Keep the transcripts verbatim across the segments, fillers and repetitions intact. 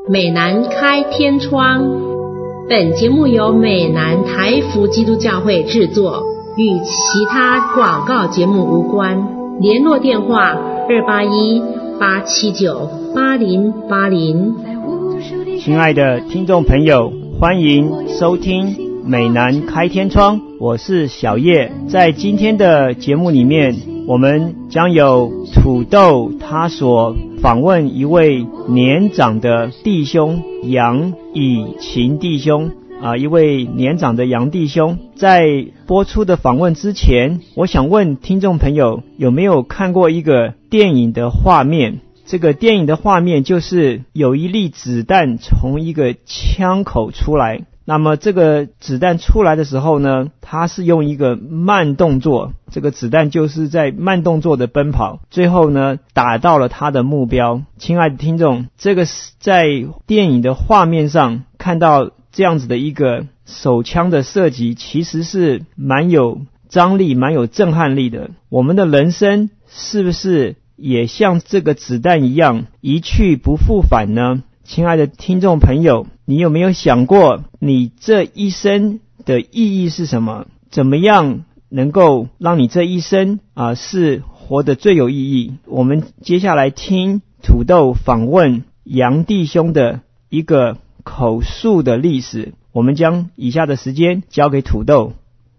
美南开天窗。本节目由美南台福基督教会制作，与其他广告节目无关。联络电话：二八一八七九八零八零。 亲爱的听众朋友，欢迎收听美南开天窗，我是小叶。在今天的节目里面，我们将有土豆他所访问一位年长的弟兄杨以勤弟兄啊，一位年长的杨弟兄。在播出的访问之前，我想问听众朋友，有没有看过一个电影的画面？这个电影的画面就是有一粒子弹从一个枪口出来，那么这个子弹出来的时候呢，它是用一个慢动作，这个子弹就是在慢动作的奔跑，最后呢打到了它的目标。亲爱的听众，这个在电影的画面上看到这样子的一个手枪的射击，其实是蛮有张力蛮有震撼力的。我们的人生是不是也像这个子弹一样一去不复返呢？亲爱的听众朋友，你有没有想过你这一生的意义是什么？怎么样能够让你这一生啊是活得最有意义？我们接下来听土豆访问杨弟兄的一个口述的历史，我们将以下的时间交给土豆。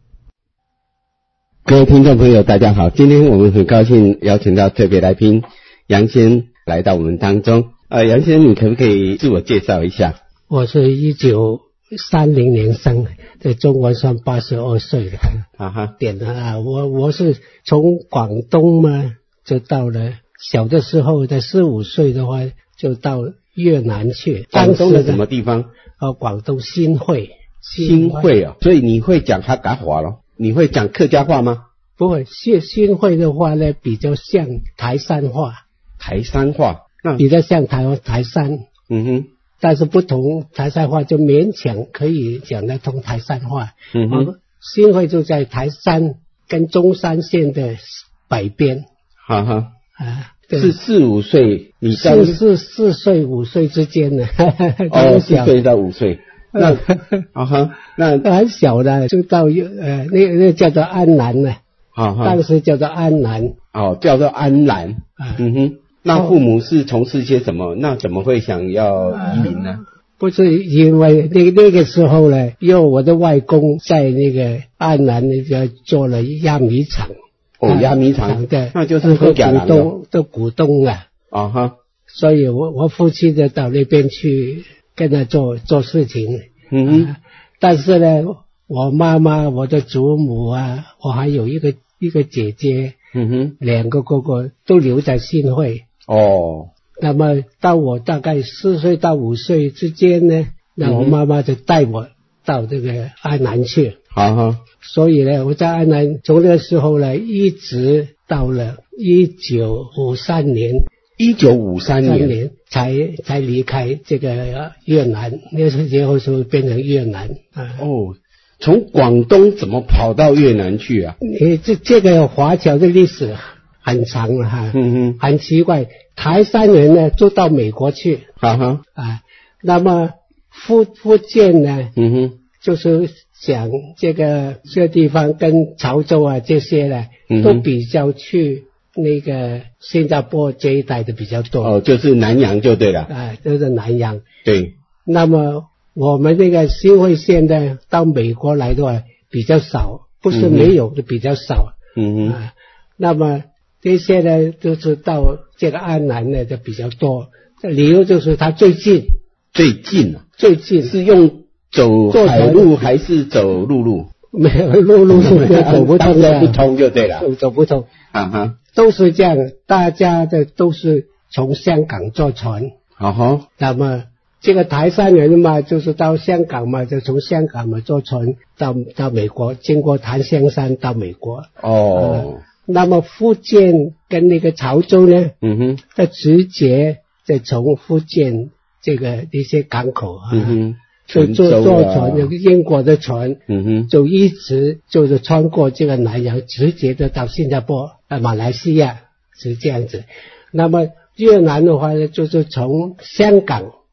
各位听众朋友大家好，今天我们很高兴邀请到特别来宾杨先来到我们当中。呃，杨先你可不可以自我介绍一下？ 我是一九三零年生，在中国算八十二岁了。啊哈，点了啊，我我是从广东嘛，就到了小的时候，在四五岁的话，就到越南去。 广东的什么地方？ 哦，广东新会。 新会啊，所以你会讲客家话咯？你会讲客家话吗？ 不会，新新会的话呢，比较像台山话。 台山话，那比较像台台山。 嗯哼。 但是不同台山话就勉强可以讲得通台山话。嗯哼。新会就在台山跟中山县的北边。哈哈。啊， 是四五岁，你四四四岁五岁之间呢。 哦，四岁到五岁。那啊哈，那很小的就到呃那那叫做安南呢。啊哈。当时叫做安南。 哦，叫做安南。啊、嗯哼。那父母是从事些什么？那怎么会想要移民呢？呃、 不是因为那那个时候呢，因为我的外公在那个安南那个做了压米厂。 哦，压米厂，对，那就是股东的股东啊。啊哈。所以我我父亲就到那边去跟他做做事情。嗯哼、呃。但是呢，我妈妈、我的祖母啊，我还有一个一个姐姐。嗯哼。两个哥哥都留在新会。哦，那么到我大概四岁到五岁之间呢，那我妈妈就带我到这个安南去。好哈。所以呢，我在安南从那个时候呢，一直到了一九五三年， 一九五三年才才离开这个越南。那时候就变成越南啊。 哦，从广东怎么跑到越南去啊？ 你这这个华侨的历史很长了哈，嗯哼，很奇怪。台山人呢，就到美国去，哈哈啊。那么福福建呢，嗯哼，就是讲这个这个地方跟潮州啊这些呢，嗯、都比较去那个新加坡这一带的比较多。 哦，就是南洋就对了。 啊，就是南洋。 对。 那么我们那个新会县呢，到美国来的话比较少，不是没有，就、嗯、比较少。嗯哼。啊，那么这些呢，就是到这个安南呢就比较多。这理由就是它最近。 最近啊？ 最近是用走海路还是走陆路？ 没有陆路是走不通的， 不通就对了。 走走不通。 啊哈。 都是这样，大家的都是从香港坐船。啊哈。那么这个台山人嘛，就是到香港嘛，就从香港嘛坐船到到美国，经过檀香山到美国。哦。呃那么福建跟那个潮州呢，嗯哼，它直接再从福建这个一些港口啊，嗯哼，就坐坐船，有个英国的船，嗯哼，就一直就是穿过这个南洋，直接的到新加坡、啊马来西亚，是这样子。那么越南的话呢，就是从香港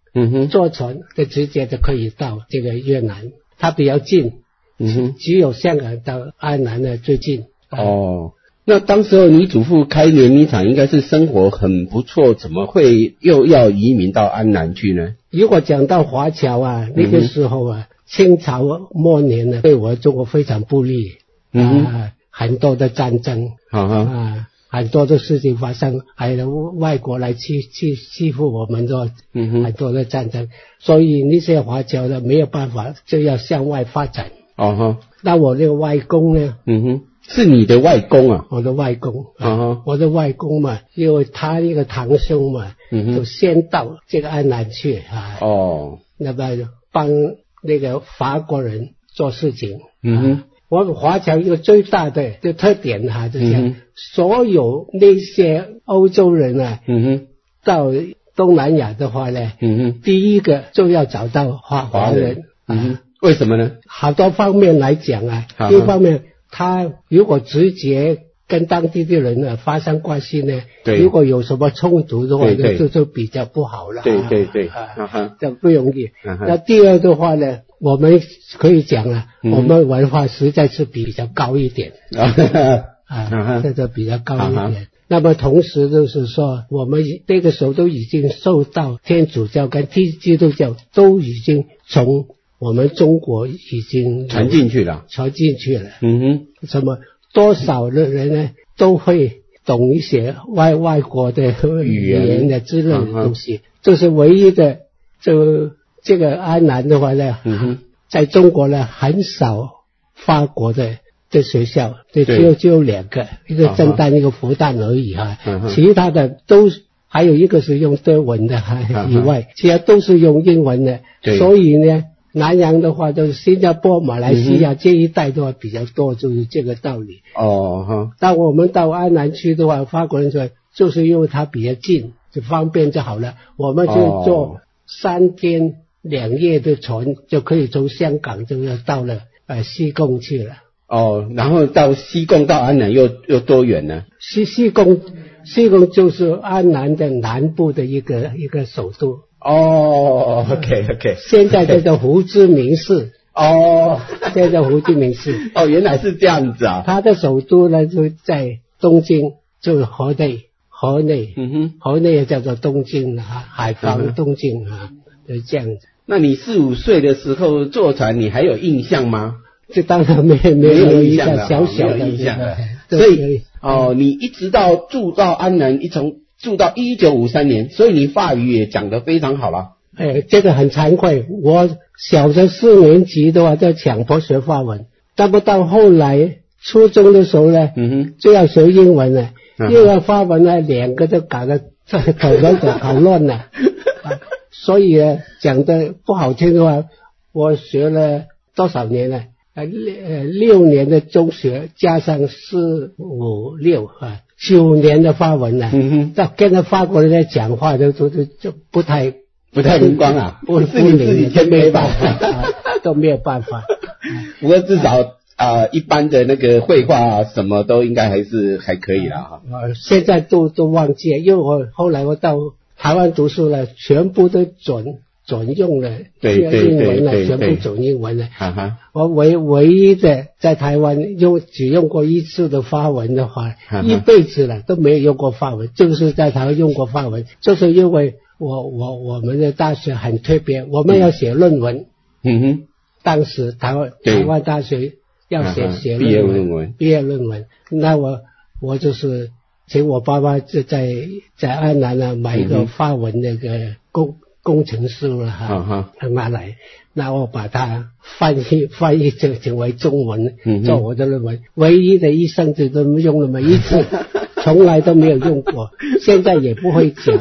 嗯哼，坐船就直接就可以到这个越南，它比较近。嗯哼，只有香港到安南呢最近。 哦，那当时候你祖父开碾米厂应该是生活很不错，怎么会又要移民到安南去呢？ 如果讲到华侨啊，那个时候啊，嗯、清朝末年呢，对我中国非常不利。嗯啊，很多的战争。啊啊。很多的事情发生，还有外国来欺欺欺负我们的，嗯哼，很多的战争，所以那些华侨的没有办法，就要向外发展。哦哈，那我那个外公呢？ 嗯哼，是你的外公啊？ 我的外公。啊哈，我的外公嘛，因为他那个堂兄嘛，嗯哼，就先到这个安南去啊。哦，那么帮那个法国人做事情。嗯哼。我们华侨一个最大的的特点哈，就是、嗯、所有那些欧洲人啊，嗯哼，到东南亚的话呢，嗯哼，第一个就要找到华华人， 嗯哼，为什么呢？ 好多方面来讲啊，一方面他如果直接跟当地的人呢发生关系呢，对，如果有什么冲突的话，对对就就比较不好了， 对对对， 啊，这不容易。那第二的话呢？我们可以讲啊，嗯、我们文化实在是比较高一点，啊，这个比较高一点。啊、那么同时就是说，我们那个时候都已经受到天主教跟基督教都已经从我们中国已经传进去了， 传进去了。嗯哼，什么多少的人呢都会懂一些外外国的语言的之类的东西，这、嗯、是唯一的就。这个安南的话呢，嗯哼，在中国呢很少法国的的学校，对，只有只有两个，一个正旦，一个复旦而已哈、啊，其他的都还有一个是用德文的哈以外，其他都是用英文的，所以呢，南洋的话就是新加坡、马来西亚、嗯、这一带的话比较多，就是这个道理。哦哈，但我们到安南去的话，法国人说就是因为它比较近，就方便就好了，我们就坐三天。两夜的船就可以从香港就要到了呃西贡去了。 哦，然后到西贡到安南又又多远呢？ 西西贡，西贡就是安南的南部的一个一个首都。 哦 ，OK OK。 现在叫做胡志明市。哦，现在叫胡志明市。 哦，原来是这样子啊。 它的首都呢就在东京，就是河内，河内，嗯哼，河内也叫做东京啊，海防、嗯、东京啊。就这样子。 那你四五岁的时候坐船，你还有印象吗？ 这当然没没有印象，小小的印象了。 所以哦，你一直到住到安南，一从住到一九五三年，所以你法语也讲得非常好了。 哎，这个很惭愧，我小学四年级的话就强迫学法文，但不到后来初中的时候呢，嗯哼，就要学英文了，嗯、因为法文呢两个都搞得搞乱搞乱了。所以呢，讲的不好听的话，我学了多少年呢？呃，六六年的中学，加上四五六啊，九年的法文呢。嗯哼。到跟着法国人在讲话，就就就就不太不太灵光啊， 不是你自己真没办法，啊、都没有办法。 不过至少啊、呃，一般的那个绘画什么都应该还是还可以啦哈。 呃，现在都都忘记了，因为我后来我到台湾读书了，全部都转转用了对对英文了，全部转英文了。哈哈，我唯唯一的在台湾用只用过一次的法文的话，哈哈一辈子了都没有用过法文，就是在台湾用过法文，就是因为我我我们的大学很特别，我们要写论文。嗯哼，当时台湾台湾大学要写写毕业论文， 毕业论文，那我我就是。请我爸爸就在在安南呢买一个法文那个工、嗯、工程书了哈，他拿来，那我把它翻译翻译成成为中文、嗯、做我的论文，唯一的一生就都用那么一次，从来都没有用过，现在也不会讲。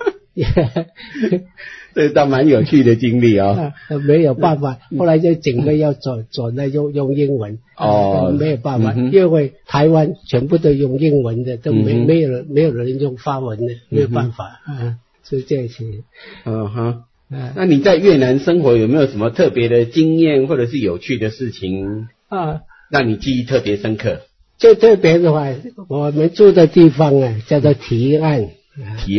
这倒蛮有趣的经历哦、 啊，没有办法，后来就整个要转转来用用英文哦，没有办法、嗯，因为台湾全部都用英文的，都没、嗯、没有没有人用法文的，没有办法、嗯、啊，是这样子。 嗯哼，啊，那你在越南生活有没有什么特别的经验或者是有趣的事情啊，让你记忆特别深刻？ 最特别的话，我们住的地方啊叫做堤岸。堤岸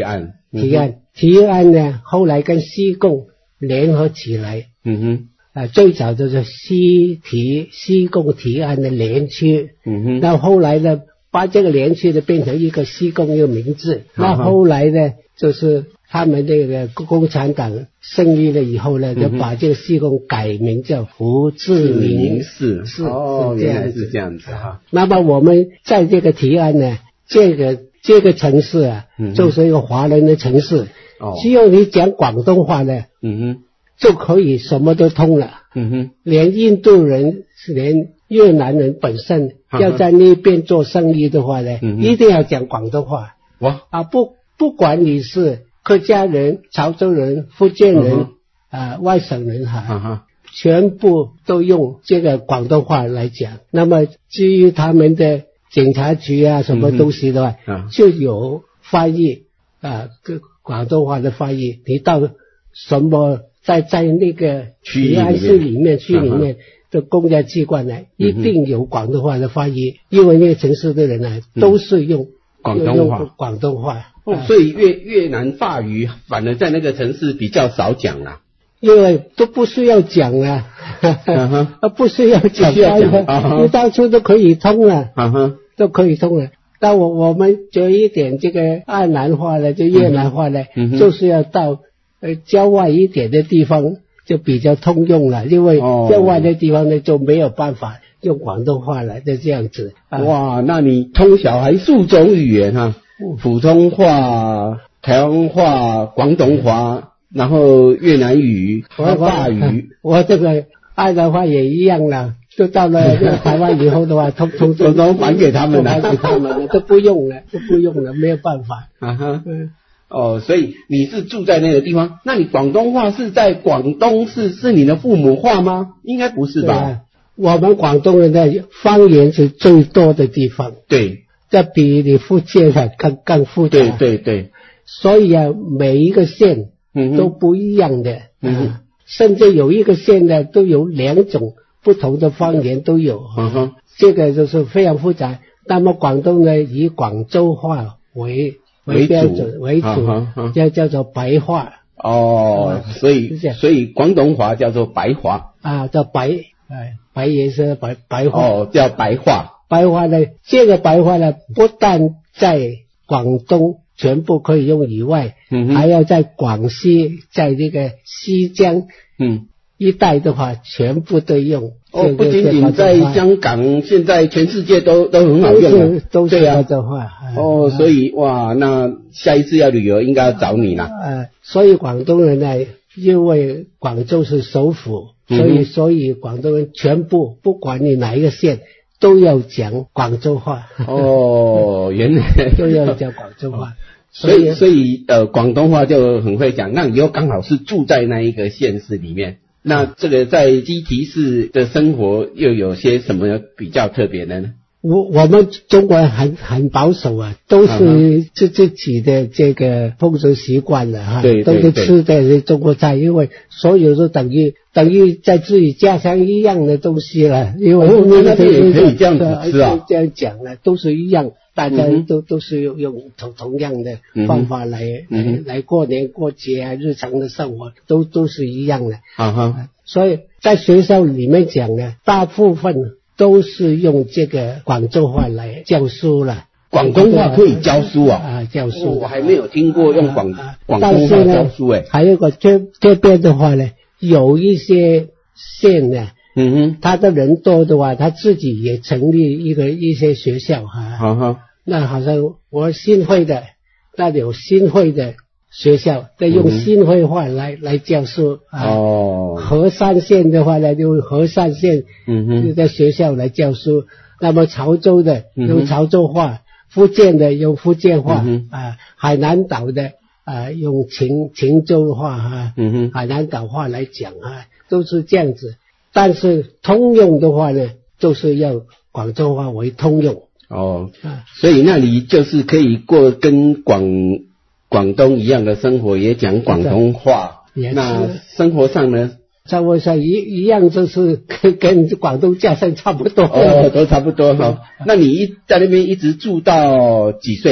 提案，嗯、提案呢后来跟西贡联合起来， 嗯哼， 啊，最早就是西提西贡提案的联区， 嗯哼， 那后来呢把这个联区呢变成一个西贡一个名字， 嗯、 那后来呢就是他们这个共产党胜利了以后呢，就把这个西贡改名叫胡志明市， 是哦，原来是这样子哈。 那么我们在这个提案呢，这个这个城市啊，嗯、就是一个华人的城市， 哦， 只要你讲广东话呢， 嗯哼， 就可以什么都通了， 嗯哼， 连印度人、连越南人本身要在那边做生意的话呢， 嗯、 一定要讲广东话。 哇啊，不不管你是客家人、潮州人、福建人、uh-huh. 啊、外省人哈， uh-huh. 全部都用这个广东话来讲。那么至于他们的警察局啊什么东西的话， uh-huh. 就有翻译啊，广东话的翻译。你到什么在在那个提案室里面区里面的公家机关呢， uh-huh. 一定有广东话的翻译，因为那个城市的人呢都是用广东话， 用广东话。 哦，所以越越南法语反而在那个城市比较少讲啦， 因为都不需要讲了，啊，不需要讲，你当初都可以通了，都可以通了。但我我们就一点这个越南话呢，就越南话呢， 嗯、 就是要到呃郊外一点的地方就比较通用了，因为郊外的地方呢就没有办法用广东话了，就这样子。 啊、哇，那你通晓还数种语言哈？普通话、台湾话、广东话，然后越南语、法语。 我这个越南话也一样了，就到了这个台湾以后的话，通通都都还给他们了， 还给他们了，都不用了，都不用了，没有办法。 啊哈，嗯，哦，所以你是住在那个地方，那你广东话是在广东是是你的父母话吗？应该不是吧？ 啊、我们广东人的方言是最多的地方。 对。 这比你福建还更更复杂。 对对对， 所以啊，每一个县都不一样的，嗯啊、甚至有一个县呢都有两种不同的方言都有， 嗯哼， 这个就是非常复杂。那么广东呢，以广州话为为标准为主，叫叫做白话。 哦，啊、所以所以广东话叫做白话啊，叫白，哎，白颜色白白话。 哦，叫白话。 白话呢，这个白话呢，不但在广东全部可以用以外， 嗯、 还要在广西，在这个西江， 嗯， 一带的话，全部都用。 哦，不仅仅在香港，现在全世界都都很好用的，都是广州话。 哦，所以哇，那下一次要旅游应该要找你了。 呃，所以广东人呢，因为广州是首府， 嗯、 所以所以广东人全部不管你哪一个县。都要讲广州话哦，原来都要讲广州话， 所以所以呃广东话就很会讲。那你又刚好是住在那一个县市里面，那这个在基提市的生活又有些什么比较特别的呢？ 我我们中国人很很保守啊，都是自自己的这个风俗习惯了哈， 对， 都是吃的中国菜，因为所有都等于等于在自己家乡一样的东西了，因为我们那边也可以这样子吃啊， 这样讲了，都是一样，大家都、嗯、都是用用同同样的方法来、嗯、来来过年过节啊，日常的生活都都是一样的啊哈， 所以在学校里面讲呢，大部分都是用这个广州话来教书了。 广东话可以教书啊？ 啊，教书、 哦，我还没有听过用广、啊、广东话教书诶。 还有个这这边的话呢，有一些县呢， 嗯哼， 他的人多的话，他自己也成立一个一些学校哈。 好哈， 那好像我新会的，那有新会的学校，再用新会话来、嗯、来教书啊。 哦， 和山县的话呢，用和山县嗯哼的学校来教书。那么潮州的用潮州话。嗯，福建的用福建话、 嗯、 啊，海南岛的啊用秦秦州话啊， 嗯哼， 海南岛话来讲啊，都是这样子。但是通用的话呢，就是要广州话为通用。 哦，啊、所以那里就是可以过跟广广东一样的生活，也讲广东话。那生活上呢？ 生活上一一样，就是跟跟广东家乡差不多。 哦，都差不多哈。那你一在那边一直住到几岁？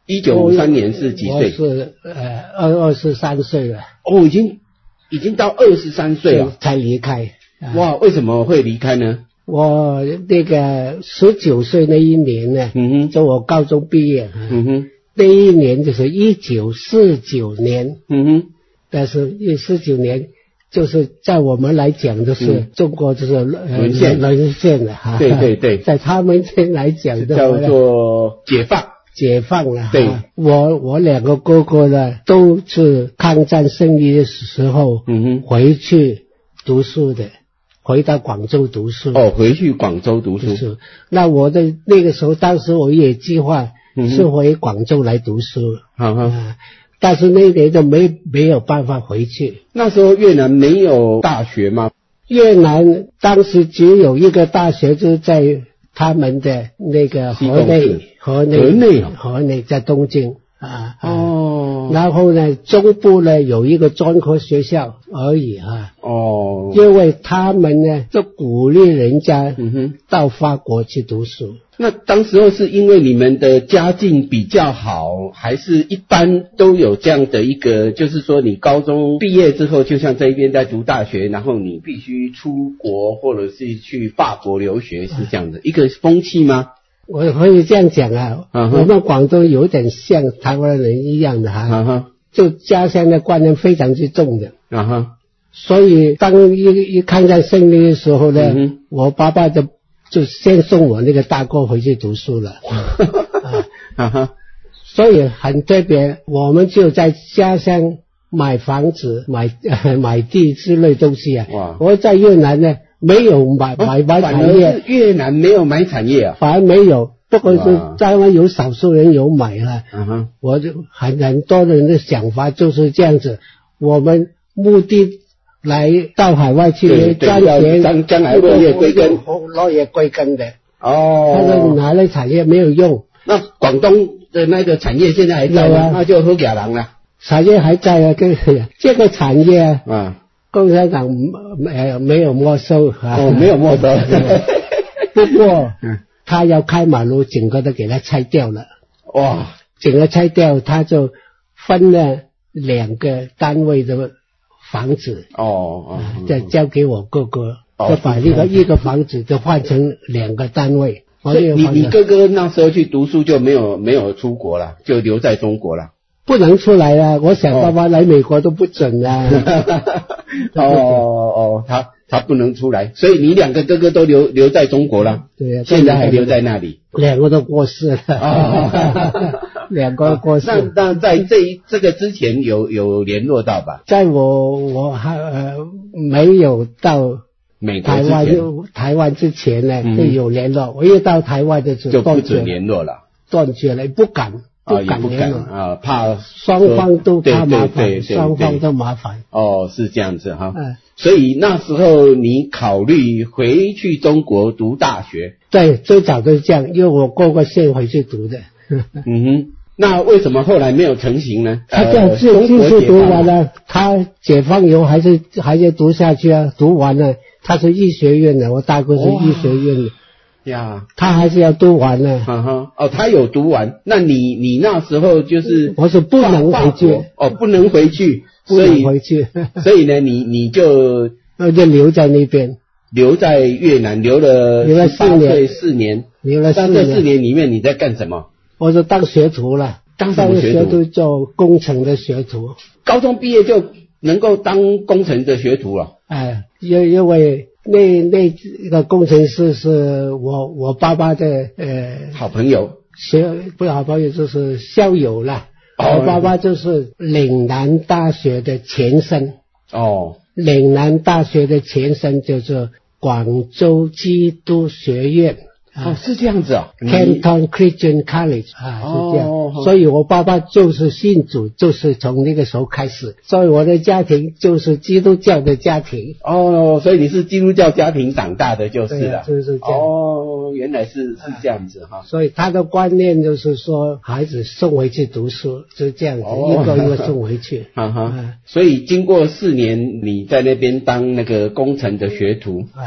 一九五三年是几岁？ 我是呃二二十三岁了。 哦，已经已经到二十三岁了才离开。 啊、哇，为什么会离开呢？ 我那个十九岁那一年呢，嗯哼，就我高中毕业，嗯哼，那一年就是一九四九年，嗯哼，但是一四九年就是在我们来讲就是、嗯、中国就是沦陷沦陷了哈， 对对对， 在他们这来讲的叫做解放。 解放了， 对， 我我两个哥哥呢，都是抗战胜利的时候，嗯哼，回去读书的，回到广州读书。 哦，回去广州读书。 是，那我的那个时候，当时我也计划是回广州来读书，嗯哼，啊，但是那年就没没有办法回去。 那时候越南没有大学吗？ 越南当时只有一个大学，就是在他们的那个河内。河内，河内，河内在东京啊。哦。然后呢，中部呢有一个专科学校而已啊。哦。因为他们呢就鼓励人家，嗯哼，到法国去读书。 那当时候是因为你们的家境比较好，还是一般都有这样的一个，就是说你高中毕业之后，就像这边在读大学，然后你必须出国或者是去法国留学，是这样的一个风气吗？ 我可以这样讲啊， uh-huh. 我们广东有点像台湾人一样的哈， uh-huh. 就家乡的观念非常之重的， uh-huh. 所以当一一抗战胜利的时候呢， uh-huh. 我爸爸就就先送我那个大哥回去读书了，啊 uh-huh. 所以很特别，我们就在家乡买房子、买呃买地之类东西啊， uh-huh. 我在越南呢。没有买买买产业， 越南没有买产业啊， 反而没有。不过是台湾有少数人有买了，嗯哼，我就很很多人的想法就是这样子，我们目的来到海外去赚钱， 将将来落叶归根， 落叶归根的。 哦， 但是拿来产业没有用。 那广东的那个产业现在还在吗？那就好假人了。 产业还在啊，跟这个产业啊。嗯。共产党没没有没收啊， 哦，没有没收。 不过，他要开马路，整个都给他拆掉了。哇，整个拆掉，他就分了两个单位的房子。哦哦，再交给我哥哥，就把那个一个房子就换成两个单位。 所以你你哥哥那时候去读书就没有没有出国了，就留在中国了。 不能出来了，我想爸爸来美国都不准啊。 哦哦，他他不能出来，所以你两个哥哥都留留在中国了。 对啊， 现在还留在那里。 两个都过世了。哦、两个过世。 那那在这这个之前有有联络到吧？ 在我我还呃没有到美国台湾就台湾之前呢，就有联络。我一到台湾的时候就不准联络了， 断绝了，不敢。 啊，也不敢啊，怕双方都怕麻烦，双方都麻烦。 哦，是这样子哈。嗯。所以那时候你考虑回去中国读大学？ 对，最早都是这样，因为我哥哥先回去读的。 嗯哼。那为什么后来没有成型呢？ 他这样自自是读完了，他解放以后还是还是读下去啊，读完了，他是医学院的，我大哥是医学院的。呀，他还是要读完呢。 哈哈，哦，他有读完，那你你那时候就是我是不能回去， 哦，不能回去， 不能回去， 所以呢，你你就那就留在那边， 留在越南，留了留了四年， 四年， 留了四年。 在这四年里面，你在干什么？ 我是当学徒了， 当什么学徒？ 做工程的学徒。 高中毕业就能够当工程的学徒了？ 哎，因因为。那那个工程师是我我爸爸的呃好朋友， 学不是好朋友就是校友啦。哦、我爸爸就是岭南大学的前身。哦，岭南大学的前身就是广州基督学院。 哦，是这样子啊 ，Canton Christian College 啊，是这样。哦、所以我爸爸就是信主，就是从那个时候开始，所以我的家庭就是基督教的家庭。 哦，所以你是基督教家庭长大的就是了， 就是这样。 哦，原来是是这样子哈。 所以他的观念就是说，孩子送回去读书，就是这样子，哦、一个一个送回去。 哈哈。所以经过四年，你在那边当那个工程的学徒。啊。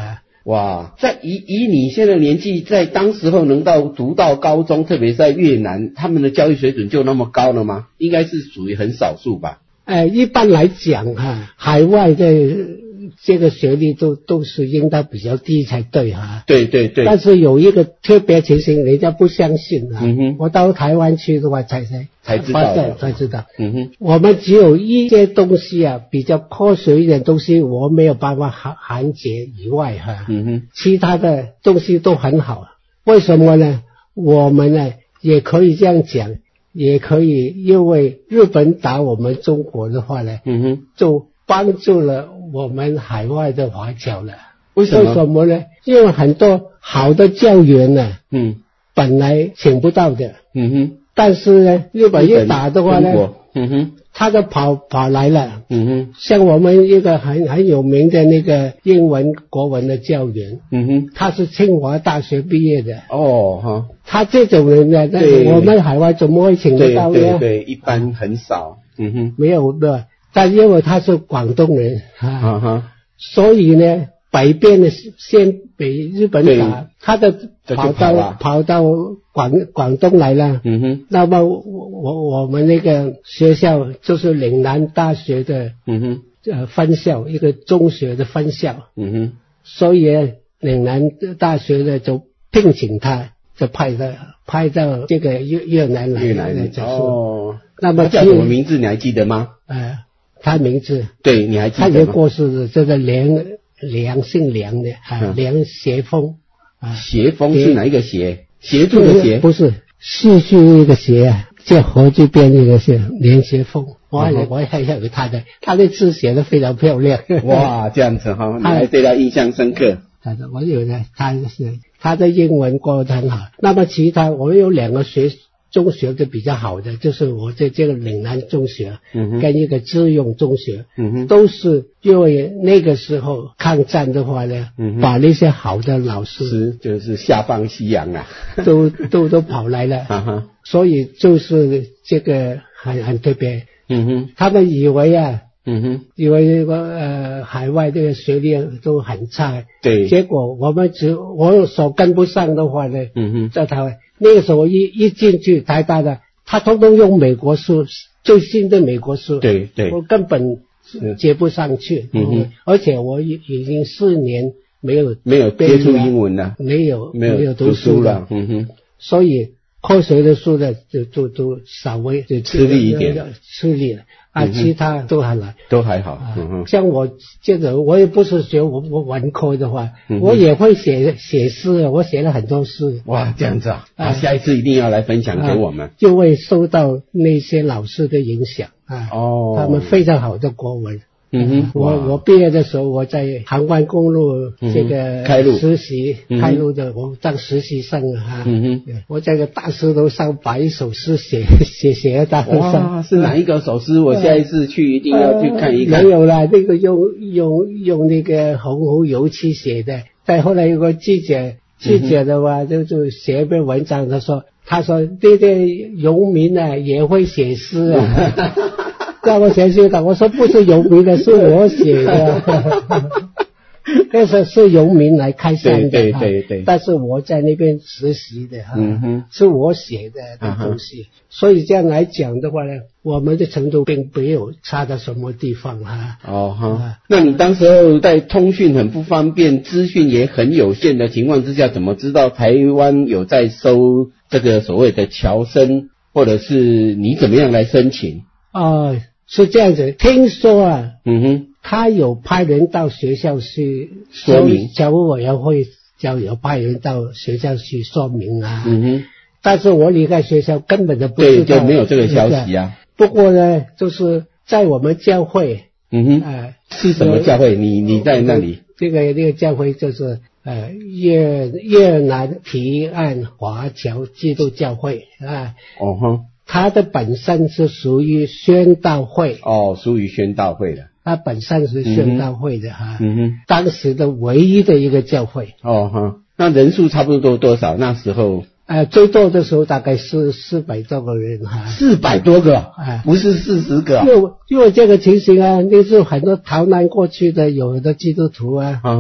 哇，在以以你现在的年纪，在当时候能到读到高中，特别是在越南，他们的教育水准就那么高了吗？应该是属于很少数吧。 呃，一般来讲哈，海外的这个学历都都是应该比较低才对哈。 对对对。 但是有一个特别情形，人家不相信啊。 嗯哼。 我到台湾去的话才才才知道的， 才知道。 嗯哼。 我们只有一些东西啊，比较科学一点东西，我没有办法涵涵解以外哈。 嗯哼。 其他的东西都很好。为什么呢？我们呢也可以这样讲。也可以，因为日本打我们中国的话呢， 嗯哼， 就帮助了我们海外的华侨了。 为什么？ 为什么呢？因为很多好的教员呢， 嗯， 本来请不到的， 嗯哼， 但是呢，日本一打的话呢， 嗯哼， 他就跑跑来了， 嗯哼， 像我们一个很很有名的那个英文国文的教员， 嗯哼， 他是清华大学毕业的， 哦哈， 他这种人呢， 对， 我们海外怎么会请得到呢？ 对对对，一般很少，嗯哼， 没有的，但因为他是广东人啊， 啊哈， 所以呢，北边的先被日本打，他的跑到跑到广广东来了。 嗯哼。 那么我我我们那个学校就是岭南大学的， 嗯哼， 呃分校，一个中学的分校。 嗯哼。所以岭南大学呢就聘请他，就派到派到这个越越南来。 越南哦。 那么他叫什么名字你还记得吗？ 呃，他名字。 对，你还记得吗？ 他也过世的，这个梁梁姓梁的啊，梁协峰啊。 协峰是哪一个协？协助的协？ 不是，戏剧那个协啊，在河这边那个是梁协峰。我还我还有他的，他的字写得非常漂亮。 哇，这样子哈，你还对他印象深刻。 他的，我有的，他是他的英文过得很好。那么其他我们有两个学中学的比较好的，就是我在这个岭南中学，嗯，跟一个智用中学，嗯哼，都是因为那个时候抗战的话呢，嗯，把那些好的老师是就是下放西洋啊， 都都都跑来了， 啊哈， 所以就是这个很很特别，嗯哼，他们以为啊。嗯哼，以为这个呃海外这个学历都很差， 对， 结果我们只我所跟不上的话呢，嗯哼，在台湾那个时候一一进去台大的，他通通用美国书，最新的美国书， 对对， 我根本接不上去，嗯哼，而且我已已经四年没有没有接触英文了， 没有没有没有读书了， 嗯哼， 所以科学的书呢就就都稍微就吃力一点， 吃力了。啊，其他都还来， 都还好。嗯哼， 像我这个，我也不是学文文科的话，嗯、我也会写写诗，我写了很多诗。 哇，这样子啊！啊，下一次一定要来分享给我们。啊、 就会受到那些老师的影响啊，哦，他们非常好的国文。嗯哼，我我毕业的时候，我在航关公路这个开路实习，开路的，我当实习生啊。嗯哼，我在个大石头上把一首诗写写写在大石上。 哇，是哪一个首诗？我下一次去一定要去看一看。 没有啦，那个用用用那个红红油漆写的。再后来有个记者，记者的话就就写一篇文章，他说他说这个农民啊也会写诗啊。让我写写的，我说不是游民的，是我写的。那时候是游民来开山的， 对对对对。 但是我在那边实习的，嗯哼，是我写的的东西。所以这样来讲的话呢，我们的程度并没有差到什么地方哈。 哦哈，那你当时候在通讯很不方便，资讯也很有限的情况之下，怎么知道台湾有在收这个所谓的侨生，或者是你怎么样来申请？ 哦。是这样子，听说啊，嗯哼，他有派人到学校去说明， 侨务委员会叫有派人到学校去说明啊， 嗯哼， 但是我离开学校根本就不知道， 对，就没有这个消息啊。 不过呢，就是在我们教会， 嗯哼，呃，是什么教会？你你在那里？ 这个那个教会就是呃越越南提案华侨基督教会啊， 哦哼。 它的本身是属于宣道会哦，属于宣道会的。 它本身是宣道会的哈， 嗯哼， 当时的唯一的一个教会。 哦哈，那人数差不多多少？那时候呃，最多的时候大概是四百多个人哈。 四百多个，哎，不是四十个。 因为因为这个情形啊，那时候很多逃难过去的有的基督徒啊， 嗯哼，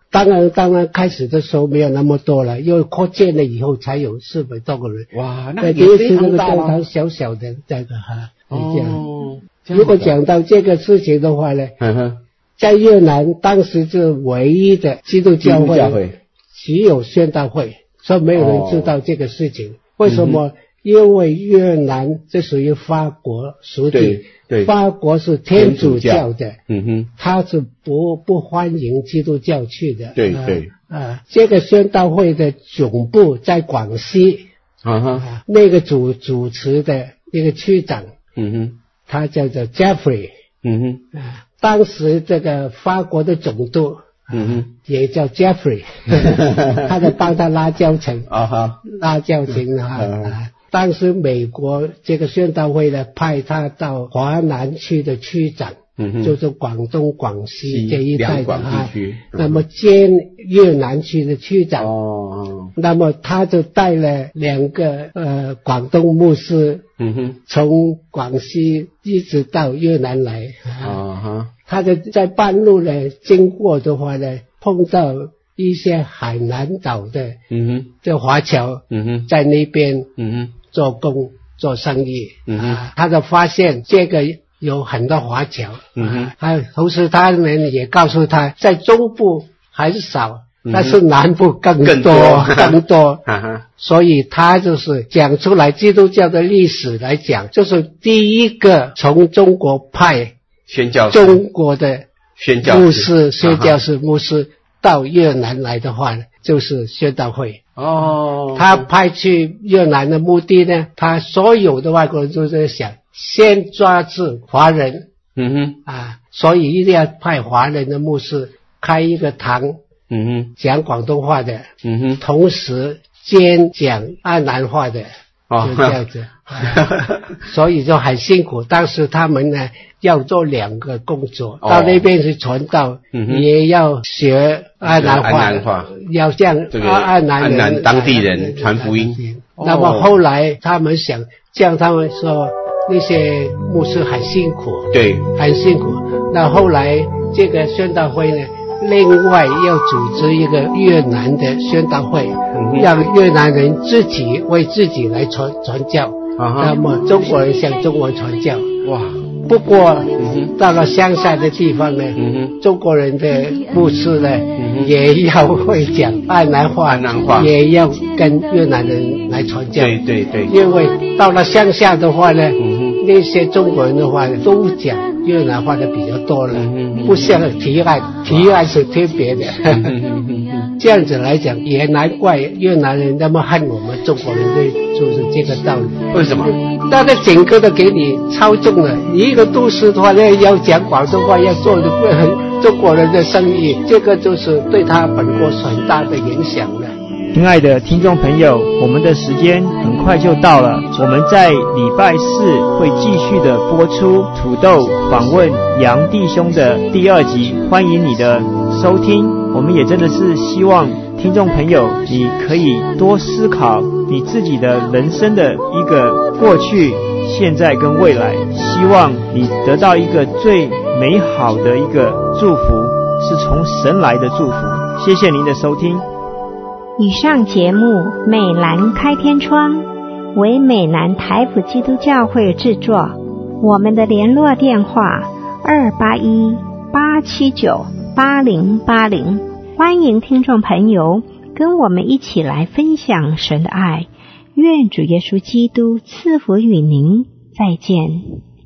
当然当然开始的时候没有那么多了，因为扩建了以后才有四百多个人。 哇，那也非常大了。 教堂小小的这个哈， 哦， 如果讲到这个事情的话呢， 嗯哼， 在越南当时是唯一的基督教会， 教会只有宣道会，所以没有人知道这个事情。哦、为什么？ 嗯， 因为越南这属于法国属地， 对对， 法国是天主教的， 嗯哼， 他是不不欢迎基督教去的， 对对， 啊、呃，这个宣道会的总部在广西， 啊哈、 呃，那个主主持的那个区长， 嗯哼， 他叫做 Jeffrey， 嗯哼， 啊、呃，当时这个法国的总督， 嗯哼， 也叫 Jeffrey， 他在帮他拉教程， 啊哈， 拉教程啊。嗯啊当时美国这个宣道会呢，派他到华南区的区长， 嗯哼， 就是广东、广西这一带的啊， 嗯、 那么兼越南区的区长， 哦， 那么他就带了两个呃广东牧师， 嗯哼， 从广西一直到越南来， 啊哈， 他的在半路呢经过的话呢，碰到一些海南岛的， 嗯哼， 这华侨， 嗯哼， 在那边， 嗯哼。 做工做生意， 嗯哼， 啊，他就发现这个有很多华侨， 嗯哼， 啊，同时他们也告诉他，在中部还是少， 嗯、 但是南部更多更多， 更多啊、 所以他就是讲出来基督教的历史来讲，就是第一个从中国派宣教中国的宣教牧师、宣教士、牧师到越南来的话，就是宣道会。 哦， 他派去越南的目的呢，他所有的外国人都在想先抓住华人， 嗯哼， 啊，所以一定要派华人的牧师开一个堂， 嗯哼， 讲广东话的， 嗯哼， 同时兼讲安南话的， 哦， 就这样子，啊、所以就很辛苦。当时他们呢要做两个工作， 哦、 到那边去传道， 嗯、 也要学安南话， 安南话要向这个安南人、 安南当地人传福音。 哦、那么后来他们想，这样他们说那些牧师很辛苦， 对， 很辛苦。那后来这个宣道会呢，另外要组织一个越南的宣道会，嗯、让越南人自己为自己来传传教，啊、那么中国人向中国人传教。哇！不过、嗯、到了乡下的地方呢，嗯、中国人的牧师呢、嗯、也要会讲安南话， 安南话也要跟越南人来传教。 对对对， 因为到了乡下的话呢，嗯、那些中国人的话呢都讲越南话的比较多了，嗯、不像提案，提案是特别的。这样子来讲，也难怪越南人那么恨我们中国人的，就是这个道理。 为什么？ 大家整个都给你操纵了。你一个都市的话呢，要讲广东话，要做的中国人的生意，这个就是对他本国很大的影响了。 亲爱的听众朋友，我们的时间很快就到了，我们在礼拜四会继续的播出土豆访问杨弟兄的第二集，欢迎你的收听。我们也真的是希望听众朋友你可以多思考你自己的人生的一个过去、现在跟未来，希望你得到一个最美好的一个祝福，是从神来的祝福。谢谢您的收听。 以上节目美兰开天窗为美南台府基督教会制作，我们的联络电话二八一八七九八零八零，欢迎听众朋友跟我们一起来分享神的爱。愿主耶稣基督赐福与您，再见。